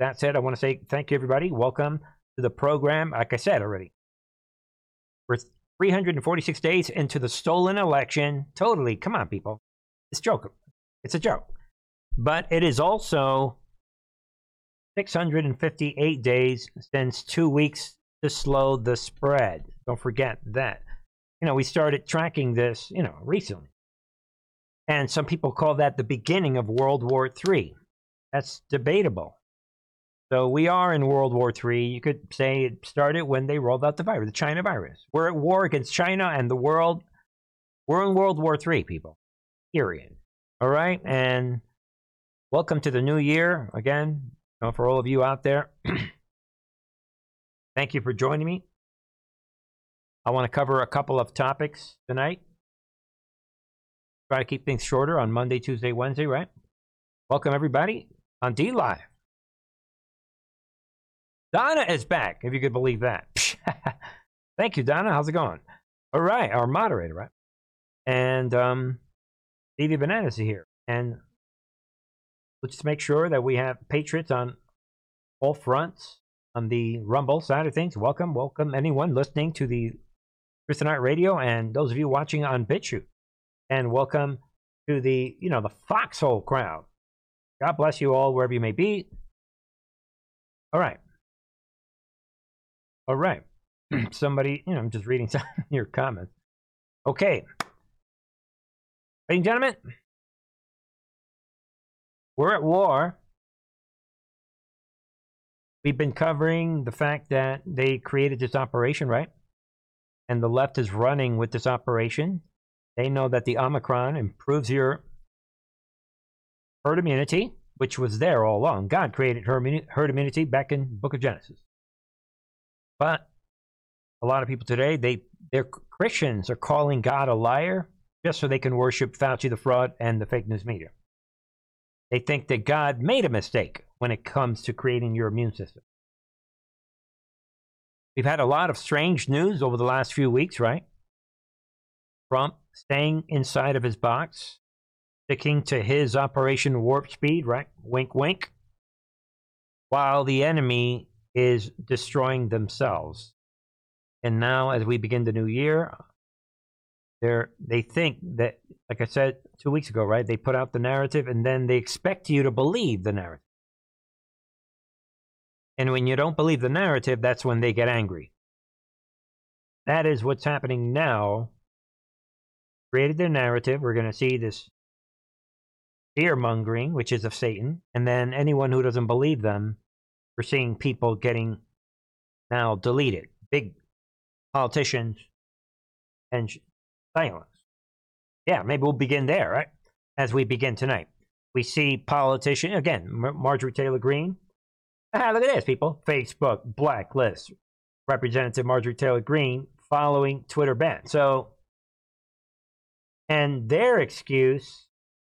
that said, I want to say thank you, everybody. Welcome to the program. Like I said already, we're 346 days into the stolen election. Totally. Come on, people. It's a joke. It's a joke. But it is also 658 days since 2 weeks to slow the spread. Don't forget that. We started tracking this, recently. And some people call that the beginning of World War III. That's debatable. So we are in World War III. You could say it started when they rolled out the virus, the China virus. We're at war against China and the world. We're in World War III, people. Period. All right? And welcome to the new year. Again, for all of you out there, thank you for joining me. I want to cover a couple of topics tonight. Try to keep things shorter on Monday, Tuesday, Wednesday, right? Welcome, everybody, on D-Live. Donna is back, if you could believe that. Thank you, Donna. How's it going? All right, our moderator, right? And Stevie Bananas is here. And let's make sure that we have patriots on all fronts on the Rumble side of things. Welcome anyone listening to the Kryptonite Radio and those of you watching on BitChute. And welcome to the, the Foxhole crowd. God bless you all wherever you may be. All right. Somebody, I'm just reading some of your comments. Okay. Ladies and gentlemen, we're at war. We've been covering the fact that they created this operation, right? And the left is running with this operation. They know that the Omicron improves your herd immunity, which was there all along. God created herd immunity back in the book of Genesis. But a lot of people today, they're Christians are calling God a liar just so they can worship Fauci, the fraud, and the fake news media. They think that God made a mistake when it comes to creating your immune system. We've had a lot of strange news over the last few weeks, right? Trump staying inside of his box, sticking to his Operation Warp Speed, right? Wink, wink. While the enemy is destroying themselves. And now, as we begin the new year, they think that, like I said 2 weeks ago, right? They put out the narrative, and then they expect you to believe the narrative. And when you don't believe the narrative, that's when they get angry. That is what's happening now. Created their narrative. We're going to see this fear-mongering, which is of Satan. And then anyone who doesn't believe them, we're seeing people getting now deleted. Big politicians and silence. Yeah, maybe we'll begin there, right? As we begin tonight. We see politicians, again, Marjorie Taylor Greene. Look at this, people. Facebook blacklist Representative Marjorie Taylor Greene following Twitter ban. So, and their excuse,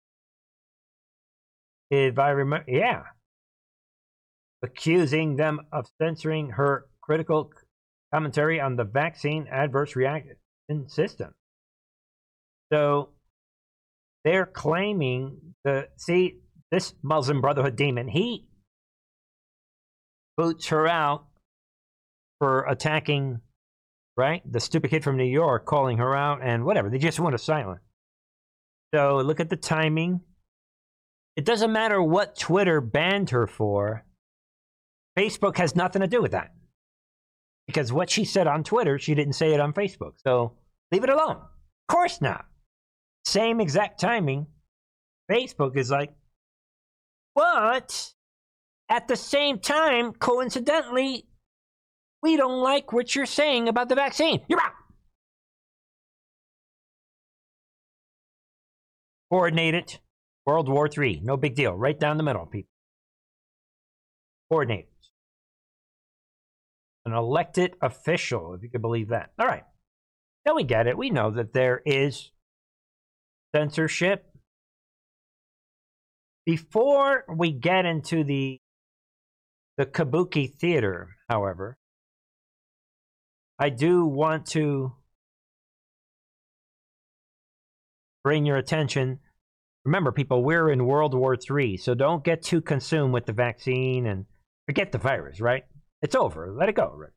if I remember, accusing them of censoring her critical commentary on the vaccine adverse reaction system. So they're claiming this Muslim Brotherhood demon, he boots her out for attacking, right? The stupid kid from New York, calling her out and whatever. They just want to silence. So look at the timing. It doesn't matter what Twitter banned her for. Facebook has nothing to do with that. Because what she said on Twitter, she didn't say it on Facebook. So leave it alone. Of course not. Same exact timing. Facebook is like, but at the same time, coincidentally, we don't like what you're saying about the vaccine. You're out. Coordinated. World War III. No big deal. Right down the middle, people. Coordinated. An elected official, if you could believe that. All right. Now we get it. We know that there is censorship. Before we get into the Kabuki theater, however, I do want to bring your attention. Remember, people, we're in World War III, so don't get too consumed with the vaccine and Forget the virus, right? It's over. Let it go already.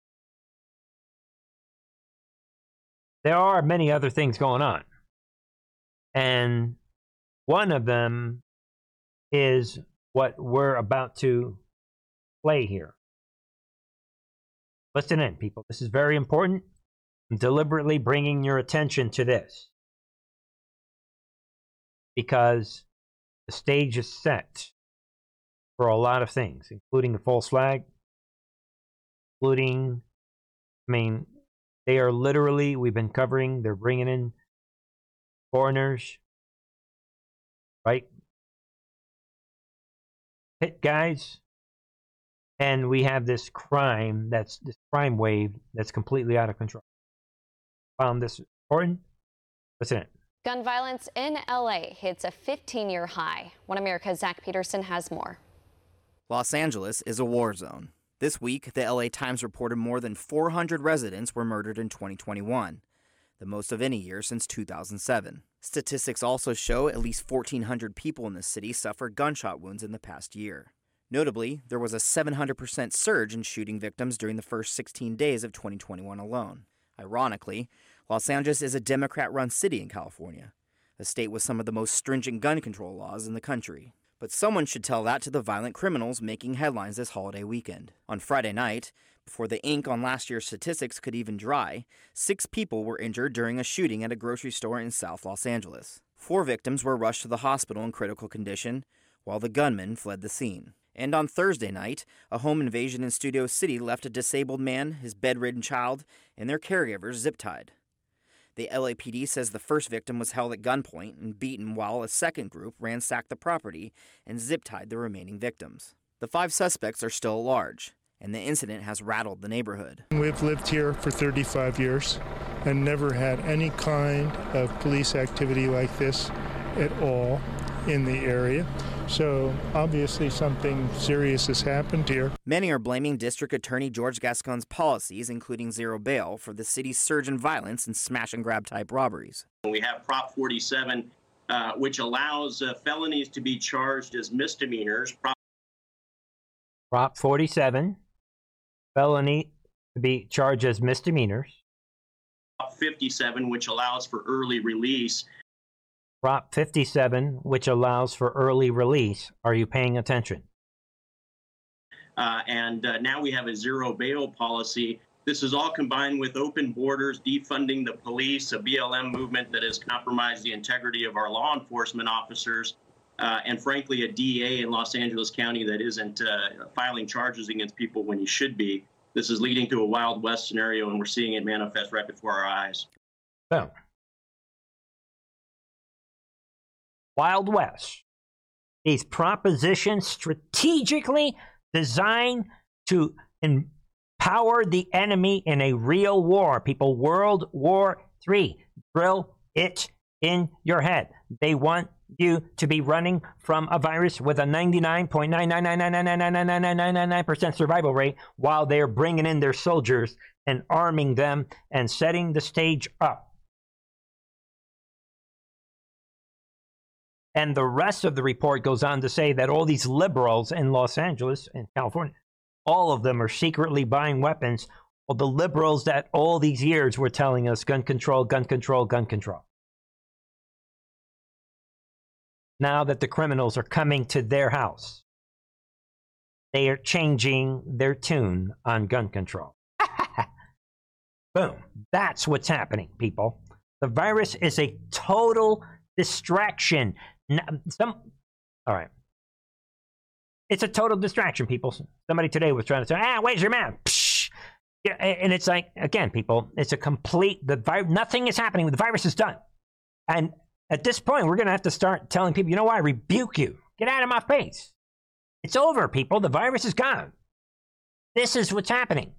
There are many other things going on. And one of them is what we're about to play here. Listen in, people. This is very important. I'm deliberately bringing your attention to this because the stage is set for a lot of things, including the false flag, including, they are literally, we've been covering, they're bringing in foreigners, right? Hit guys. And we have this crime wave that's completely out of control. Found this important? Listen in. Gun violence in LA hits a 15-year high. One America's Zach Peterson has more. Los Angeles is a war zone. This week, the LA Times reported more than 400 residents were murdered in 2021, the most of any year since 2007. Statistics also show at least 1,400 people in the city suffered gunshot wounds in the past year. Notably, there was a 700% surge in shooting victims during the first 16 days of 2021 alone. Ironically, Los Angeles is a Democrat-run city in California, a state with some of the most stringent gun control laws in the country. But someone should tell that to the violent criminals making headlines this holiday weekend. On Friday night, before the ink on last year's statistics could even dry, 6 people were injured during a shooting at a grocery store in South Los Angeles. 4 victims were rushed to the hospital in critical condition, while the gunman fled the scene. And on Thursday night, a home invasion in Studio City left a disabled man, his bedridden child, and their caregivers zip-tied. The LAPD says the first victim was held at gunpoint and beaten while a second group ransacked the property and zip-tied the remaining victims. The 5 suspects are still at large, and the incident has rattled the neighborhood. We've lived here for 35 years and never had any kind of police activity like this at all in the area. So obviously something serious has happened here. Many are blaming District Attorney George Gascon's policies, including zero bail, for the city's surge in violence and smash-and-grab type robberies. We have Prop 47, which allows felonies to be charged as misdemeanors. Prop 47, felony to be charged as misdemeanors. Prop 57, which allows for early release. Prop 57, which allows for early release. Are you paying attention? And now we have a zero bail policy. This is all combined with open borders, defunding the police, a BLM movement that has compromised the integrity of our law enforcement officers, and frankly, a DA in Los Angeles County that isn't filing charges against people when he should be. This is leading to a Wild West scenario, and we're seeing it manifest right before our eyes. Boom. Wild West. These propositions strategically designed to empower the enemy in a real war. People, World War III. Drill it in your head. They want you to be running from a virus with a 99.99999999999% survival rate while they're bringing in their soldiers and arming them and setting the stage up. And the rest of the report goes on to say that all these liberals in Los Angeles and California, all of them are secretly buying weapons. Well, the liberals that all these years were telling us gun control, gun control, gun control. Now that the criminals are coming to their house, they are changing their tune on gun control. Boom. That's what's happening, people. The virus is a total distraction. All right. It's a total distraction, people. Somebody today was trying to say, where's your man? Psh! Yeah, and it's like, again, people, it's a complete, nothing is happening. The virus is done. And at this point, we're going to have to start telling people, you know what? I rebuke you. Get out of my face. It's over, people. The virus is gone. This is what's happening.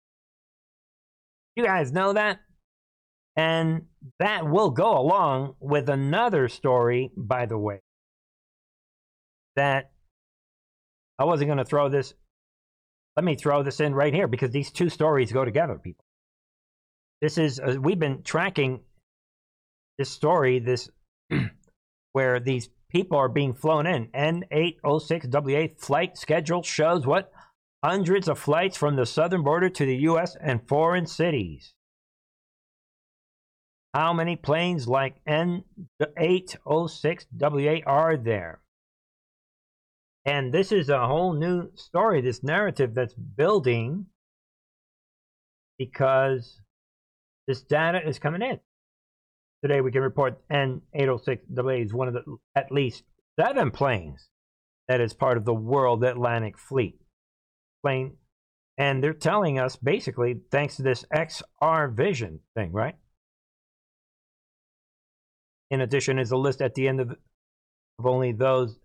You guys know that? And that will go along with another story, by the way, that I wasn't going to throw this. Let me throw this in right here because these two stories go together, people. This is, we've been tracking this story, where these people are being flown in. N806WA flight schedule shows what? hundreds of flights from the southern border to the U.S. and foreign cities. How many planes like N806WA are there? And this is a whole new story, this narrative that's building, because this data is coming in. Today we can report N806WA is one of the at least 7 planes that is part of the World Atlantic Fleet plane. And they're telling us basically, thanks to this XR Vision thing, right? In addition, is a list at the end of only those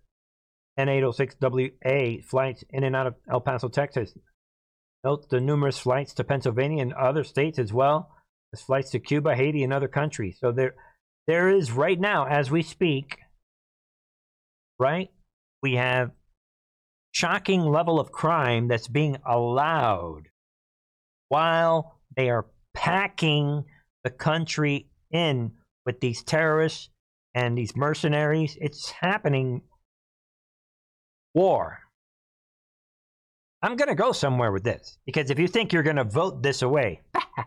N806WA flights in and out of El Paso, Texas. Note the numerous flights to Pennsylvania and other states, as well as flights to Cuba, Haiti, and other countries. So there is right now, as we speak, right, we have shocking level of crime that's being allowed while they are packing the country in with these terrorists and these mercenaries. It's happening. War. I'm going to go somewhere with this, because if you think you're going to vote this away,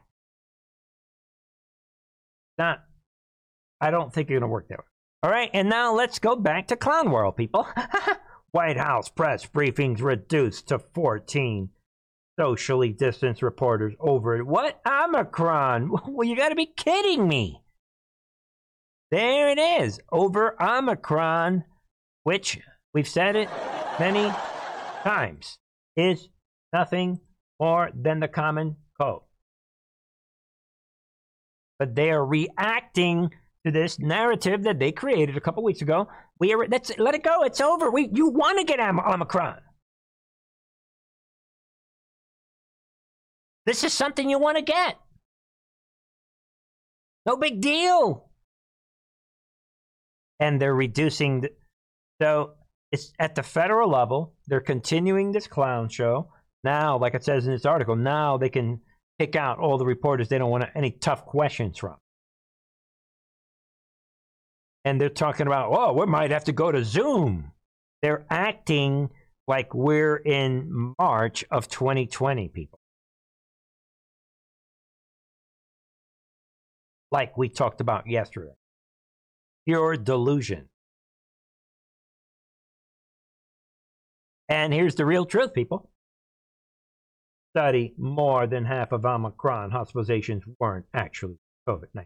I don't think you're going to work that way. All right, and now let's go back to Clown World, people. White House press briefings reduced to 14. Socially distanced reporters over it. What? Omicron? Well, you got to be kidding me. There it is, over Omicron, which we've said it many times, is nothing more than the common cold. But they are reacting to this narrative that they created a couple weeks ago. Let it go. It's over. You want to get Omicron. This is something you want to get. No big deal. And they're reducing so it's at the federal level. They're continuing this clown show. Now, like it says in this article, now they can pick out all the reporters they don't want any tough questions from. And they're talking about, oh, we might have to go to Zoom. They're acting like we're in March of 2020, people. Like we talked about yesterday. Pure delusion. And here's the real truth, people. Study, more than half of Omicron hospitalizations weren't actually COVID-19.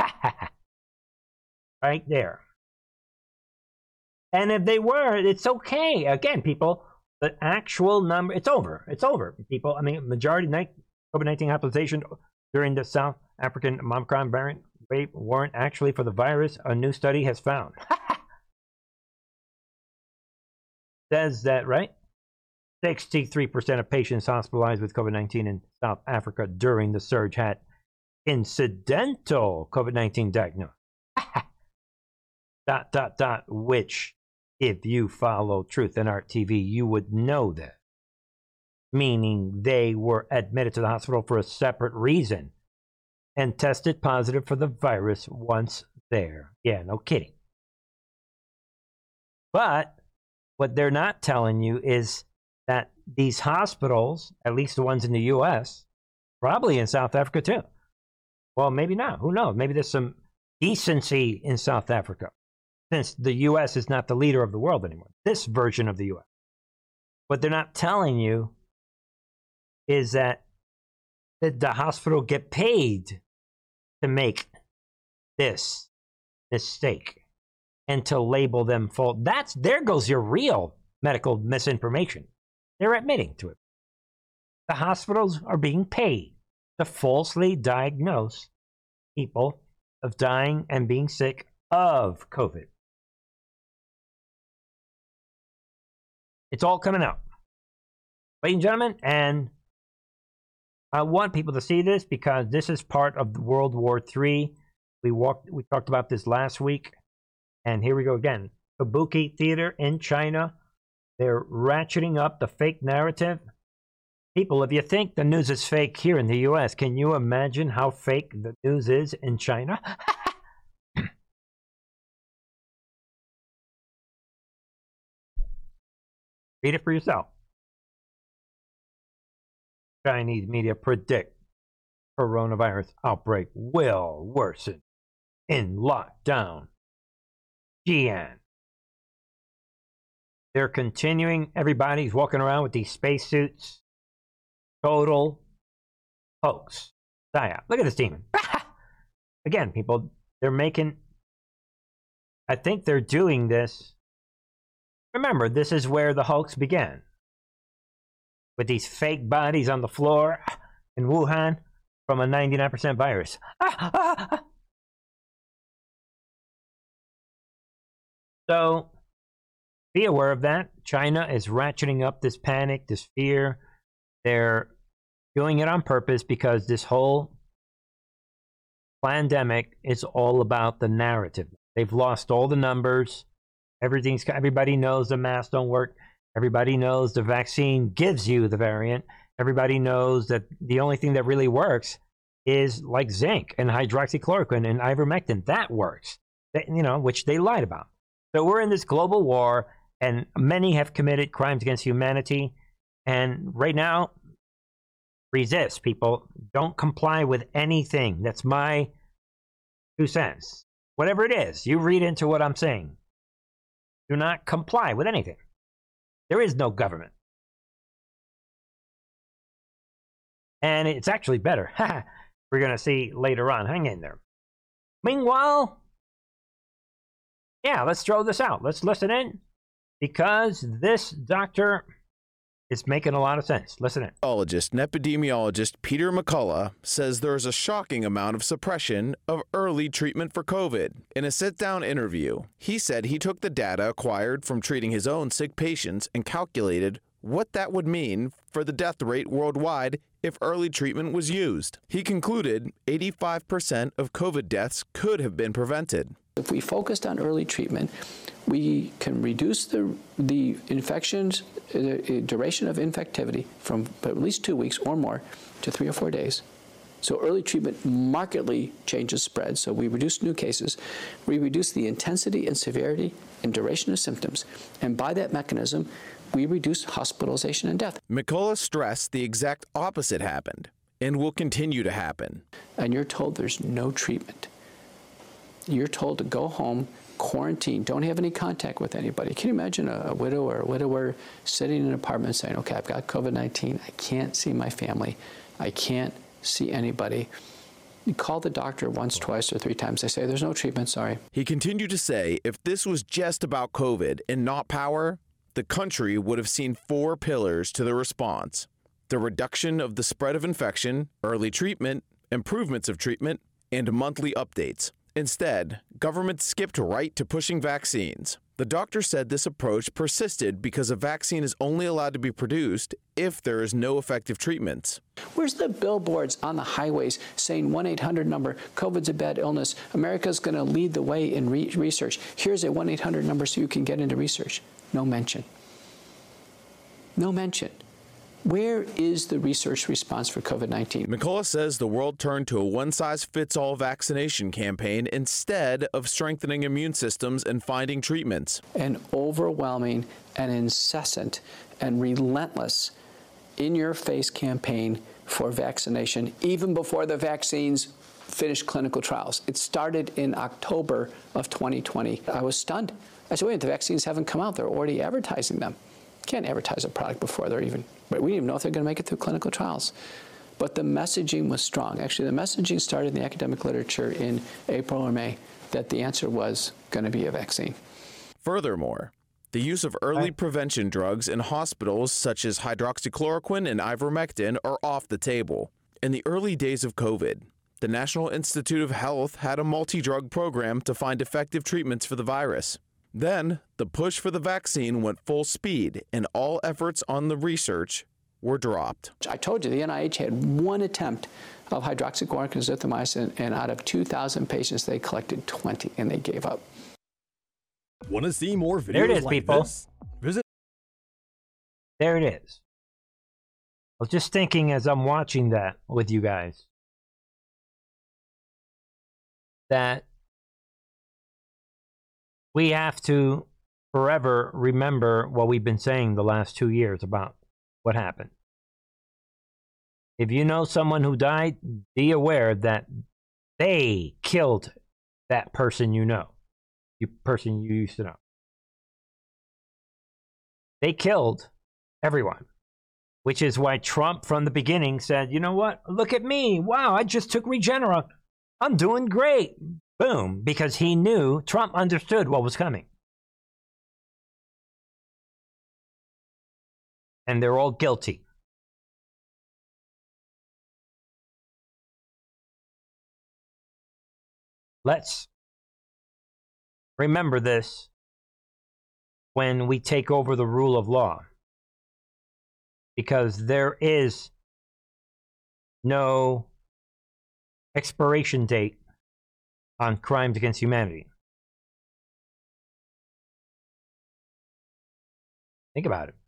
Right there. And if they were, it's okay. Again, people, the actual number, it's over. It's over, people. I mean, majority of COVID-19 hospitalization during the South African Omicron variant wave weren't actually for the virus, a new study has found. Says that, right? 63% of patients hospitalized with COVID-19 in South Africa during the surge had incidental COVID-19 diagnosis. Which, if you follow Truth and Art TV, you would know that. Meaning they were admitted to the hospital for a separate reason and tested positive for the virus once there. Yeah, no kidding. But what they're not telling you is that these hospitals, at least the ones in the U.S., probably in South Africa too. Well, maybe not. Who knows? Maybe there's some decency in South Africa, since the U.S. is not the leader of the world anymore. This version of the U.S. What they're not telling you is that the hospital get paid to make this mistake and to label them full. There goes your real medical misinformation. They're admitting to it. The hospitals are being paid to falsely diagnose people of dying and being sick of COVID. It's all coming out. Ladies and gentlemen, and I want people to see this because this is part of World War III. We talked about this last week, and here we go again. Kabuki Theater in China, they're ratcheting up the fake narrative. People, if you think the news is fake here in the U.S., can you imagine how fake the news is in China? Read it for yourself. Chinese media predict coronavirus outbreak will worsen in lockdown. Xi'an. They're continuing. Everybody's walking around with these spacesuits. Total hoax. Psyop. Look at this demon. Again, people, they're making... I think they're doing this. Remember, this is where the hoax began. With these fake bodies on the floor in Wuhan from a 99% virus. So, be aware of that. China is ratcheting up this panic, this fear. They're doing it on purpose because this whole pandemic is all about the narrative. They've lost all the numbers. Everybody knows the masks don't work. Everybody knows the vaccine gives you the variant. Everybody knows that the only thing that really works is like zinc and hydroxychloroquine and ivermectin. That works, which they lied about. So we're in this global war, and many have committed crimes against humanity. And right now, resist, people. Don't comply with anything. That's my 2 cents. Whatever it is, you read into what I'm saying. Do not comply with anything. There is no government. And it's actually better. We're going to see later on. Hang in there. Meanwhile, yeah, let's throw this out. Let's listen in because this doctor is making a lot of sense. Listen in. Epidemiologist and epidemiologist Peter McCullough says there is a shocking amount of suppression of early treatment for COVID. In a sit-down interview, he said he took the data acquired from treating his own sick patients and calculated what that would mean for the death rate worldwide if early treatment was used. He concluded 85% of COVID deaths could have been prevented. If we focused on early treatment, we can reduce the infections, duration of infectivity from at least 2 weeks or more to 3 or 4 days. So early treatment markedly changes spread. So we reduce new cases. We reduce the intensity and severity and duration of symptoms. And by that mechanism, we reduce hospitalization and death. McCullough stressed the exact opposite happened and will continue to happen. And you're told there's no treatment. You're told to go home, quarantine, don't have any contact with anybody. Can you imagine a widow or a widower sitting in an apartment saying, okay, I've got COVID-19, I can't see my family, I can't see anybody. You call the doctor once, twice, or 3 times. They say, there's no treatment, sorry. He continued to say if this was just about COVID and not power, the country would have seen 4 pillars to the response: the reduction of the spread of infection, early treatment, improvements of treatment, and monthly updates. Instead, government skipped right to pushing vaccines. The doctor said this approach persisted because a vaccine is only allowed to be produced if there is no effective treatments. Where's the billboards on the highways saying 1-800 number, COVID's a bad illness, America's going to lead the way in research. Here's a 1-800 number so you can get into research. No mention. No mention. Where is the research response for COVID-19? McCullough says the world turned to a one-size-fits-all vaccination campaign instead of strengthening immune systems and finding treatments. An overwhelming and incessant and relentless in-your-face campaign for vaccination, even before the vaccines finished clinical trials. It started in October of 2020. I was stunned. I said, wait, the vaccines haven't come out. They're already advertising them. Can't advertise a product before they're even, but we didn't even know if they're going to make it through clinical trials. But the messaging was strong. Actually, the messaging started in the academic literature in April or May that the answer was going to be a vaccine. Furthermore, the use of early prevention drugs in hospitals such as hydroxychloroquine and ivermectin are off the table. In the early days of COVID, the National Institute of Health had a multi-drug program to find effective treatments for the virus. Then, the push for the vaccine went full speed, and all efforts on the research were dropped. I told you, the NIH had 1 attempt of hydroxychloroquine and azithromycin, and out of 2,000 patients, they collected 20, and they gave up. Want to see more videos there it is, like people. this? Visit. There it is. I was just thinking as I'm watching that with you guys that we have to forever remember what we've been saying the last 2 years about what happened. If you know someone who died, be aware that they killed that person you know, person you used to know. They killed everyone, which is why Trump from the beginning said, you know what, look at me. Wow, I just took Regeneron. I'm doing great. Boom, because he knew, Trump understood what was coming. And they're all guilty. Let's remember this when we take over the rule of law, because there is no expiration date on crimes against humanity. Think about it.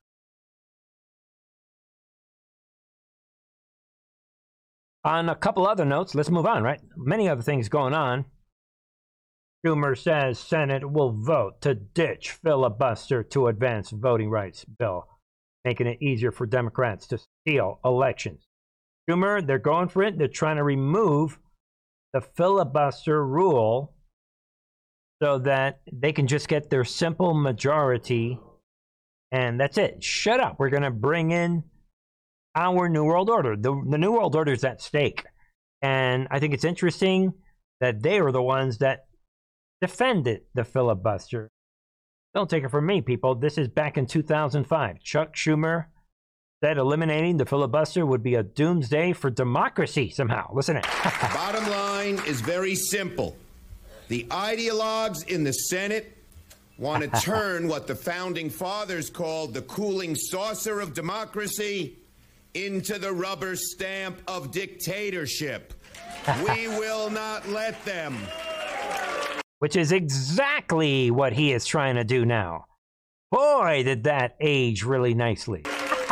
On a couple other notes, let's move on, right? Many other things going on. Schumer says Senate will vote to ditch filibuster to advance voting rights bill, making it easier for Democrats to steal elections. Schumer, they're going for it. They're trying to remove the filibuster rule so that they can just get their simple majority, and that's it. Shut up. We're going to bring in our New World Order. The New World Order is at stake. And I think it's interesting that they were the ones that defended the filibuster. Don't take it from me, people. This is back in 2005. Chuck Schumer said eliminating the filibuster would be a doomsday for democracy somehow. Listen to it. Bottom line is very simple. The ideologues in the Senate want to turn what the founding fathers called the cooling saucer of democracy into the rubber stamp of dictatorship. We will not let them. Which is exactly what he is trying to do now. Boy, did that age really nicely.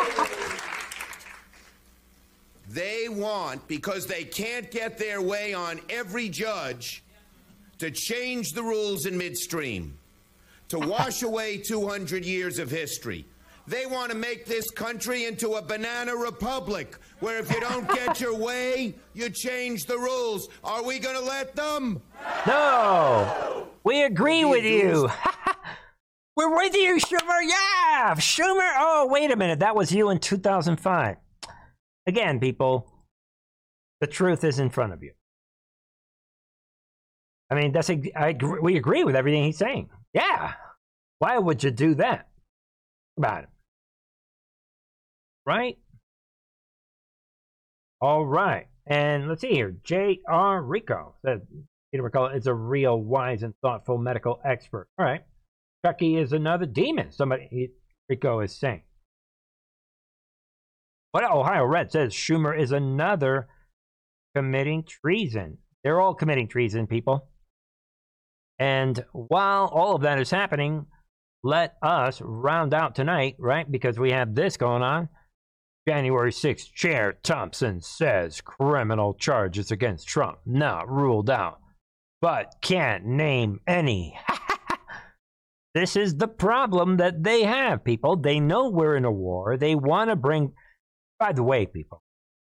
They want, because they can't get their way on every judge, to change the rules in midstream, to wash away 200 years of history. They want to make this country into a banana republic, where if you don't get your way, you change the rules. Are we going to let them? No! We agree with you. We're with you, Schumer. Yeah! Schumer! Oh, wait a minute. That was you in 2005. Again, people, the truth is in front of you. I mean, we agree with everything he's saying. Yeah. Why would you do that? About it. Right? All right. And let's see here. J.R. Rico says Peter McCullough is a real wise and thoughtful medical expert. All right. Chucky is another demon, Rico is saying. But Ohio Red says Schumer is another committing treason. They're all committing treason, people. And while all of that is happening, let us round out tonight, right? Because we have this going on. January 6th, Chair Thompson says criminal charges against Trump not ruled out, but can't name any. This is the problem that they have, people. They know we're in a war. They want to bring... By the way, people,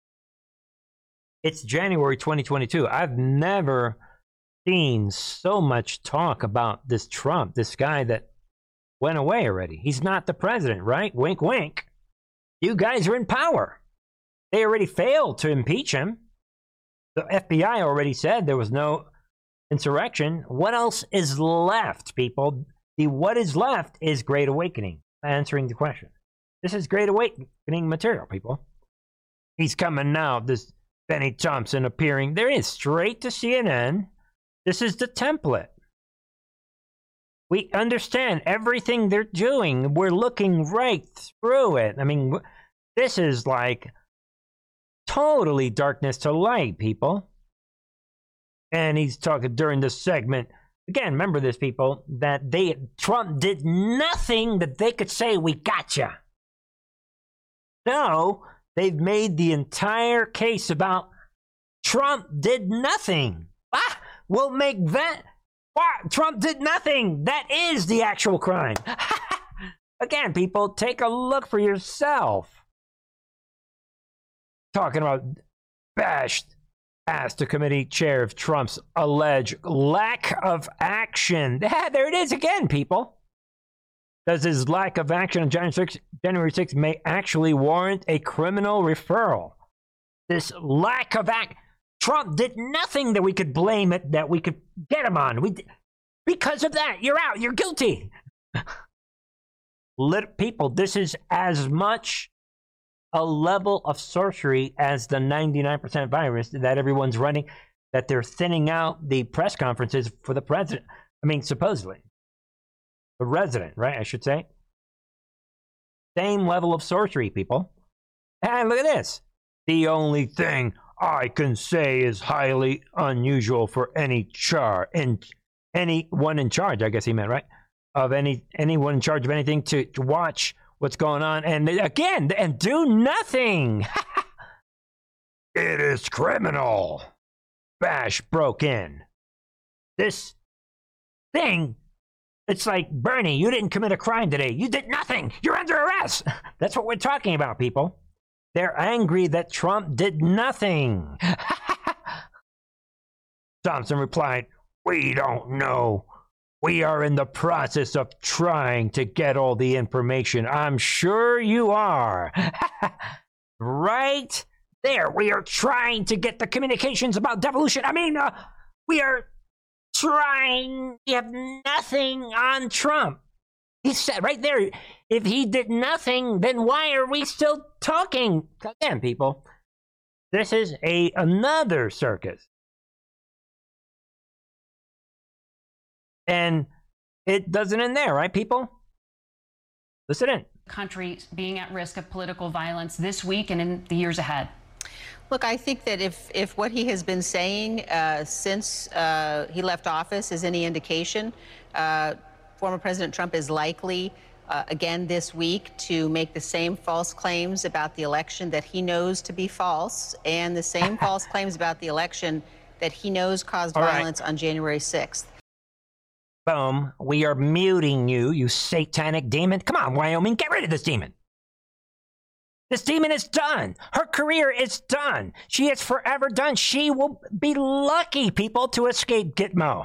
it's January 2022. I've never seen so much talk about this Trump, this guy that went away already. He's not the president, right? Wink, wink. You guys are in power. They already failed to impeach him. The FBI already said there was no insurrection. What else is left, people? What is left is Great Awakening, answering the question. This is Great Awakening material, people. He's coming now, this Benny Thompson appearing. There is straight to CNN. This is the template. We understand everything they're doing. We're looking right through it. I mean, this is like totally darkness to light, people. And he's talking during this segment. Again, remember this, people, that Trump did nothing that they could say, we gotcha. No, they've made the entire case about Trump did nothing. We'll make that. Trump did nothing. That is the actual crime. Again, people, take a look for yourself. talking about bashed asked the committee chair of Trump's alleged lack of action. There it is again, people. Does his lack of action on January 6th may actually warrant a criminal referral? This lack of act. Trump did nothing that we could blame it, that we could get him on. Because of that, you're out. You're guilty. People, this is as much a level of sorcery as the 99% virus that everyone's running, that they're thinning out the press conferences for the president. I mean, supposedly. The resident, right, I should say. Same level of sorcery, people. And look at this. The only thing I can say is highly unusual for anyone in charge, I guess he meant, right? Of anyone in charge of anything to watch what's going on and again and do nothing. It is criminal. Bash broke in. This thing, it's like, Bernie, you didn't commit a crime today. You did nothing. You're under arrest. That's what we're talking about, people. They're angry that Trump did nothing. Thompson replied, "We don't know. We are in the process of trying to get all the information." I'm sure you are. Right there. We are trying to get the communications about devolution. I mean, we are trying. We have nothing on Trump. He said right there, if he did nothing, then why are we still talking? Again, people, this is another circus. And it doesn't end there, right, people? Listen in. Country being at risk of political violence this week and in the years ahead. Look, I think that if what he has been saying since he left office is any indication, former President Trump is likely again this week to make the same false claims about the election that he knows to be false, and the same false claims about the election that he knows caused violence on January 6th. Boom. We are muting you, you satanic demon. Come on, Wyoming, get rid of this demon. This demon is done. Her career is done. She is forever done. She will be lucky, people, to escape Gitmo.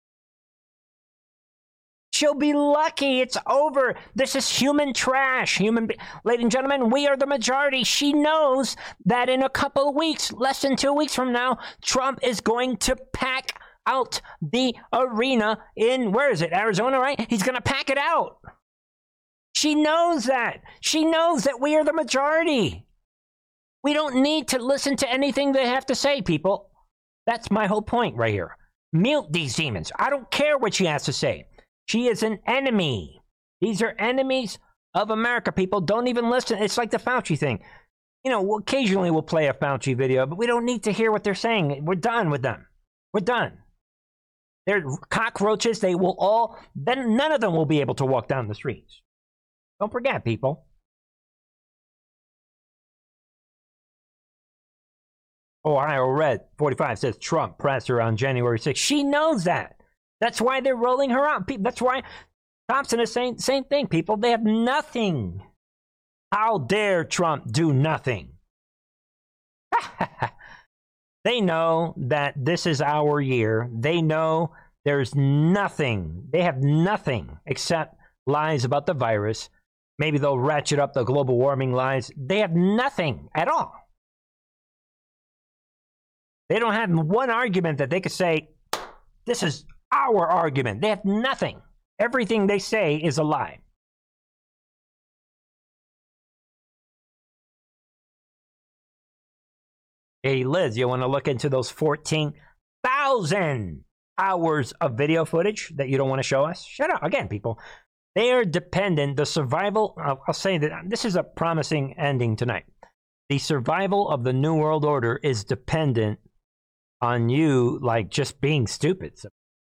She'll be lucky. It's over. This is human trash. Ladies and gentlemen, we are the majority. She knows that in a couple of weeks, less than 2 weeks from now, Trump is going to pack out the arena in, where is it? Arizona, right? He's going to pack it out. She knows that. She knows that we are the majority. We don't need to listen to anything they have to say, people. That's my whole point right here. Mute these demons. I don't care what she has to say. She is an enemy. These are enemies of America, people. Don't even listen. It's like the Fauci thing. You know, occasionally we'll play a Fauci video, but we don't need to hear what they're saying. We're done with them. We're done. They're cockroaches. They will all, then none of them will be able to walk down the streets. Don't forget, people. Ohio Red 45 says Trump pressed her on January 6th. She knows that. That's why they're rolling her out. That's why Thompson is saying the same thing, people. They have nothing. How dare Trump do nothing? They know that this is our year. They know there's nothing. They have nothing except lies about the virus. Maybe they'll ratchet up the global warming lies. They have nothing at all. They don't have one argument that they could say, this is our argument. They have nothing. Everything they say is a lie. Hey, Liz, you want to look into those 14,000 hours of video footage that you don't want to show us? Shut up. Again, people, they are dependent. The survival, I'll say that this is a promising ending tonight. The survival of the New World Order is dependent on you, like, just being stupid. So,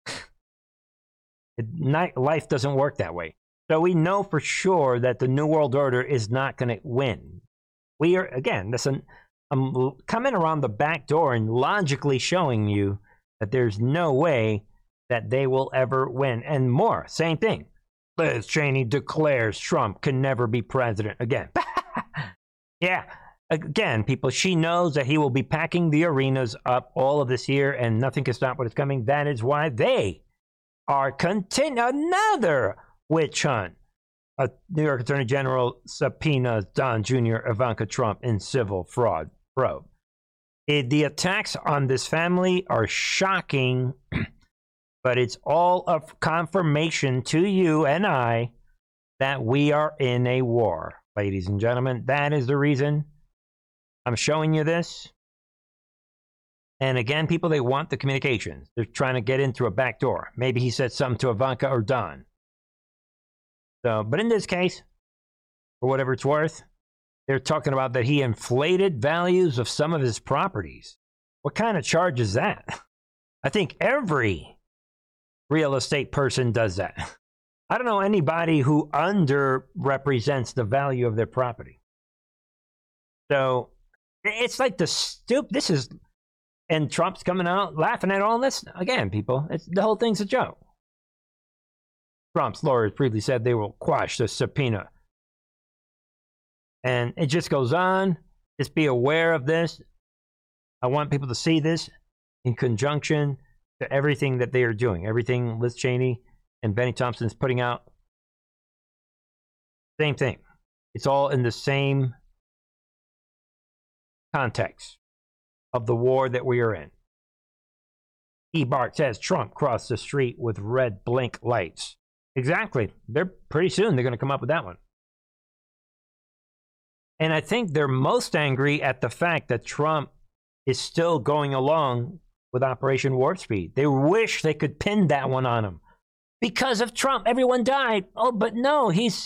life doesn't work that way. So we know for sure that the New World Order is not going to win. We are, again, listen, I'm coming around the back door and logically showing you that there's no way that they will ever win. And more, same thing. Liz Cheney declares Trump can never be president again. Yeah, again, people, she knows that he will be packing the arenas up all of this year, and nothing can stop what is coming. That is why they are another witch hunt. A New York Attorney General subpoenas Don Jr., Ivanka Trump in civil fraud probe. The attacks on this family are shocking, but it's all a confirmation to you and I that we are in a war, ladies and gentlemen. That is the reason I'm showing you this. And again, people, they want the communications. They're trying to get in through a back door. Maybe he said something to Ivanka or Don. So, but in this case, for whatever it's worth, they're talking about that he inflated values of some of his properties. What kind of charge is that? I think every real estate person does that. I don't know anybody who underrepresents the value of their property. So it's like this is, and Trump's coming out laughing at all this. Again, people, the whole thing's a joke. Trump's lawyers previously said they will quash the subpoena. And it just goes on. Just be aware of this. I want people to see this in conjunction to everything that they are doing. Everything Liz Cheney and Benny Thompson is putting out. Same thing. It's all in the same context of the war that we are in. E-Bart says Trump crossed the street with red blink lights. Exactly. They're pretty soon they're going to come up with that one. And I think they're most angry at the fact that Trump is still going along with Operation Warp Speed. They wish they could pin that one on him. Because of Trump, everyone died. Oh, but no, he's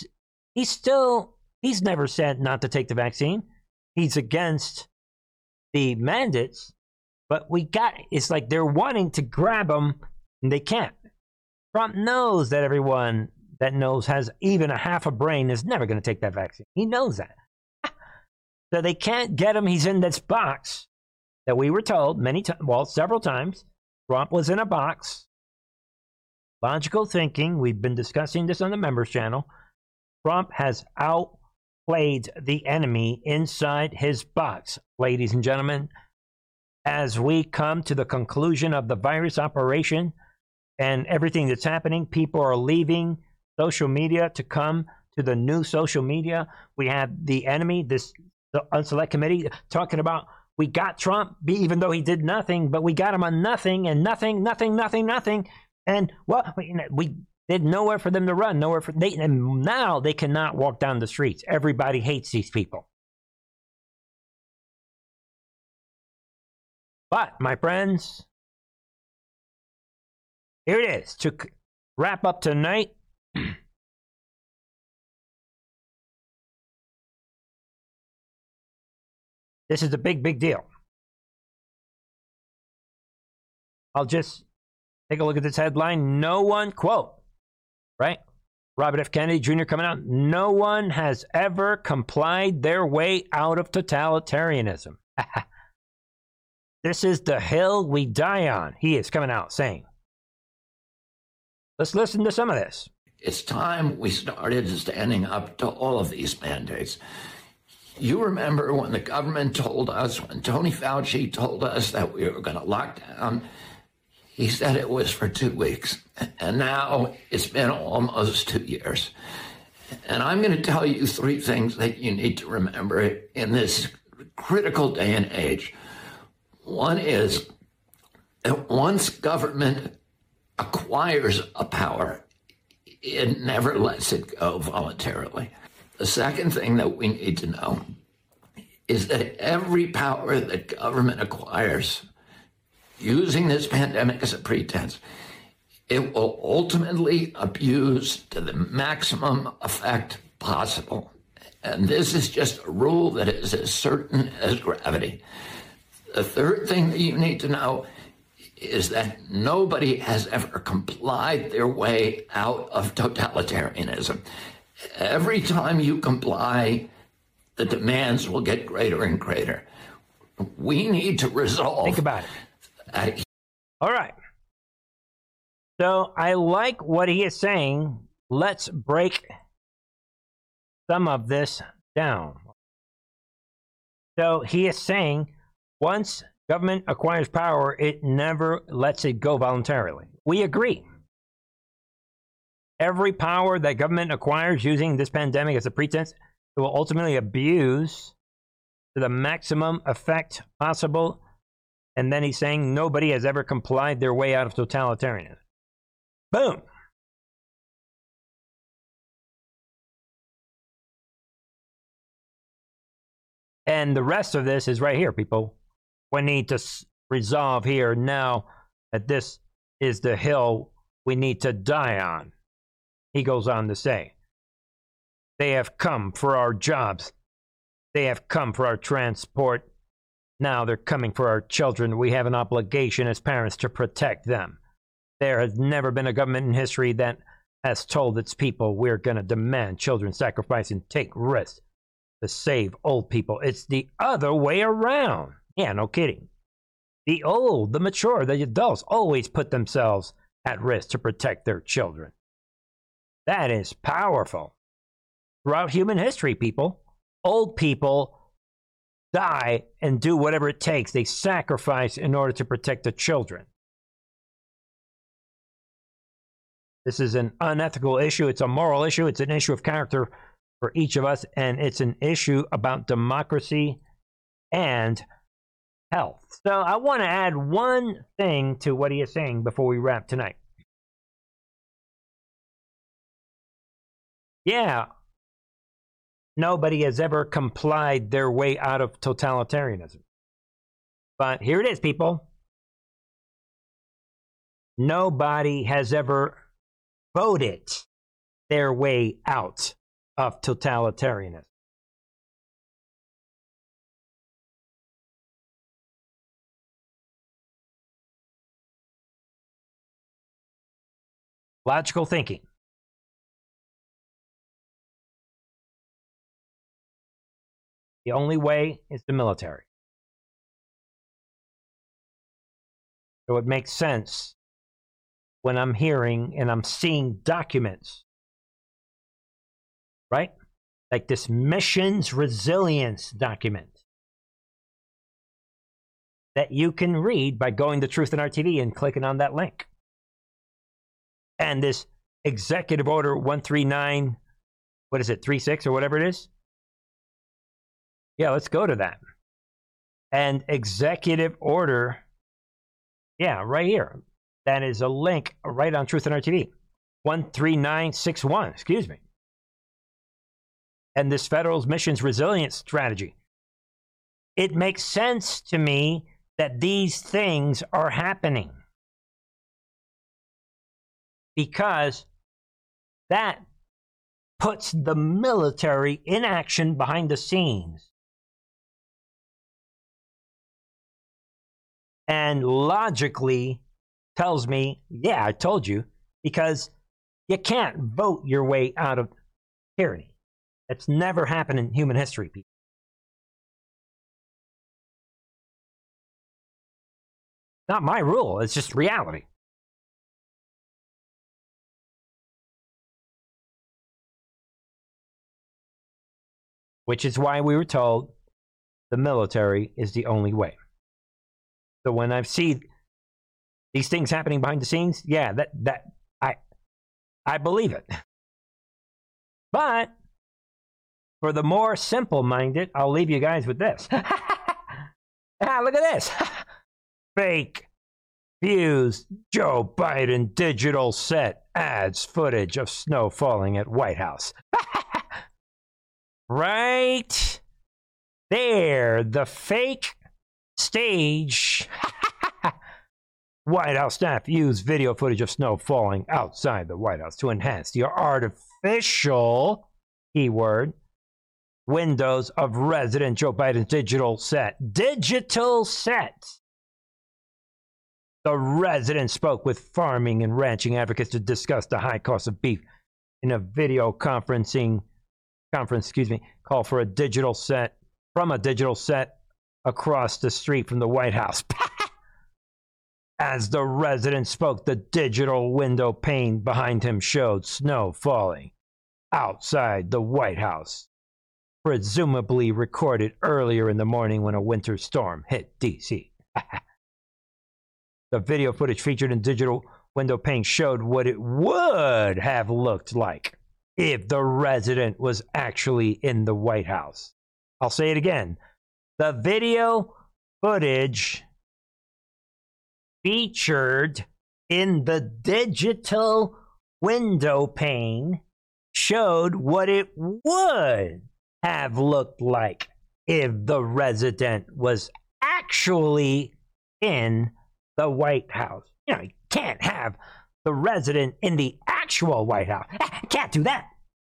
never said not to take the vaccine. He's against the mandates, but it's like they're wanting to grab him and they can't. Trump knows that everyone that knows has even a half a brain is never going to take that vaccine. He knows that. So they can't get him. He's in this box that we were told several times. Trump was in a box. Logical thinking. We've been discussing this on the members channel. Trump has outplayed the enemy inside his box. Ladies and gentlemen, as we come to the conclusion of the virus operation and everything that's happening, people are leaving social media to come to the new social media. We have the enemy, the Unselect Committee, talking about we got Trump, even though he did nothing, but we got him on nothing and nothing. And we did nowhere for them to run, and now they cannot walk down the streets. Everybody hates these people. But, my friends, here it is to wrap up tonight. This is a big, big deal. I'll just take a look at this headline. No one, quote, right? Robert F. Kennedy Jr. coming out. No one has ever complied their way out of totalitarianism. This is the hill we die on. He is coming out saying. Let's listen to some of this. It's time we started standing up to all of these mandates. You remember when the government told us, when Tony Fauci told us that we were going to lock down, he said it was for 2 weeks. And now it's been almost 2 years. And I'm going to tell you 3 things that you need to remember in this critical day and age. One is that once government acquires a power, it never lets it go voluntarily. The second thing that we need to know is that every power that government acquires using this pandemic as a pretense, it will ultimately abuse to the maximum effect possible. And this is just a rule that is as certain as gravity. The third thing that you need to know is that nobody has ever complied their way out of totalitarianism. Every time you comply, the demands will get greater and greater. We need to resolve. Think about it. All right. So I like what he is saying. Let's break some of this down. So he is saying once government acquires power, it never lets it go voluntarily. We agree. Every power that government acquires using this pandemic as a pretense, it will ultimately abuse to the maximum effect possible. And then he's saying nobody has ever complied their way out of totalitarianism. Boom. And the rest of this is right here, people. We need to resolve here now that this is the hill we need to die on. He goes on to say, they have come for our jobs. They have come for our transport. Now they're coming for our children. We have an obligation as parents to protect them. There has never been a government in history that has told its people we're going to demand children sacrifice and take risks to save old people. It's the other way around. Yeah, no kidding. The old, the mature, the adults always put themselves at risk to protect their children. That is powerful. Throughout human history, people, old people die and do whatever it takes. They sacrifice in order to protect the children. This is an unethical issue. It's a moral issue. It's an issue of character for each of us. And it's an issue about democracy and health. So I want to add one thing to what he is saying before we wrap tonight. Yeah, nobody has ever complied their way out of totalitarianism. But here it is, people. Nobody has ever voted their way out of totalitarianism. Logical thinking. The only way is the military. So it makes sense when I'm hearing and I'm seeing documents, right? Like this missions resilience document that you can read by going to Truth in Our TV and clicking on that link. And this executive order 139, 36 or whatever it is? Yeah, let's go to that. And executive order, yeah, right here. That is a link right on Truth in Our TV. 13961, excuse me. And this federal missions resilience strategy. It makes sense to me that these things are happening. Because that puts the military in action behind the scenes. And logically tells me, yeah, I told you, because you can't vote your way out of tyranny. That's never happened in human history, people. Not my rule, it's just reality. Which is why we were told the military is the only way. So when I see these things happening behind the scenes, yeah, I believe it. But for the more simple-minded, I'll leave you guys with this. Look at this. Fake views. Joe Biden digital set adds footage of snow falling at White House. Right there, the fake stage. White House staff used video footage of snow falling outside the White House to enhance the artificial, keyword, windows of President Joe Biden's digital set. Digital set. The resident spoke with farming and ranching advocates to discuss the high cost of beef in a video conference, call for a digital set across the street from the White House. As the resident spoke, the digital window pane behind him showed snow falling outside the White House. presumably recorded earlier in the morning when a winter storm hit D.C. The video footage featured in digital window pane showed what it would have looked like if the resident was actually in the White House. I'll say it again. The video footage featured in the digital window pane showed what it would have looked like if the resident was actually in the White House. You know, you can't have the resident in the actual White House. Can't do that.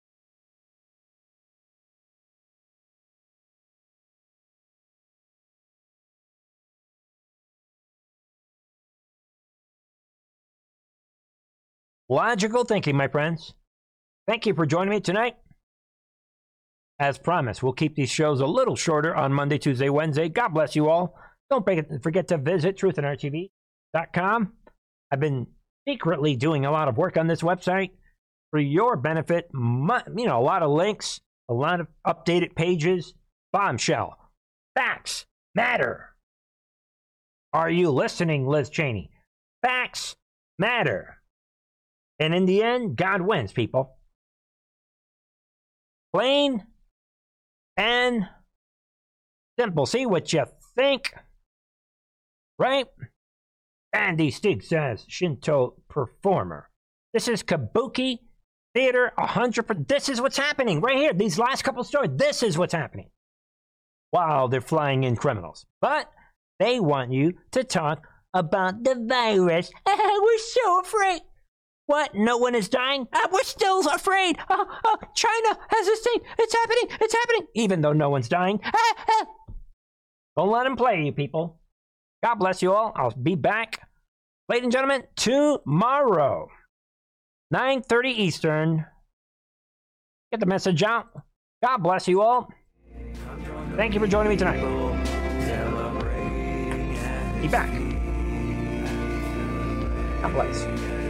Logical thinking, my friends. Thank you for joining me tonight. As promised, we'll keep these shows a little shorter on Monday, Tuesday, Wednesday. God bless you all. Don't forget to visit truthandrtv.com. I've been secretly doing a lot of work on this website for your benefit. A lot of links, a lot of updated pages. Bombshell. Facts matter. Are you listening, Liz Cheney? Facts matter. And in the end, God wins, people. Plain and simple. See what you think, right? Andy Stig says, Shinto performer. This is Kabuki Theater 100%. This is what's happening right here. These last couple stories, this is what's happening. While they're flying in criminals. But they want you to talk about the virus. We're so afraid. What? No one is dying? We're still afraid. China has this thing. It's happening. It's happening. Even though no one's dying. Don't let them play you, people. God bless you all. I'll be back, ladies and gentlemen, tomorrow, 9:30 Eastern. Get the message out. God bless you all. Thank you for joining me tonight. Be back. God bless.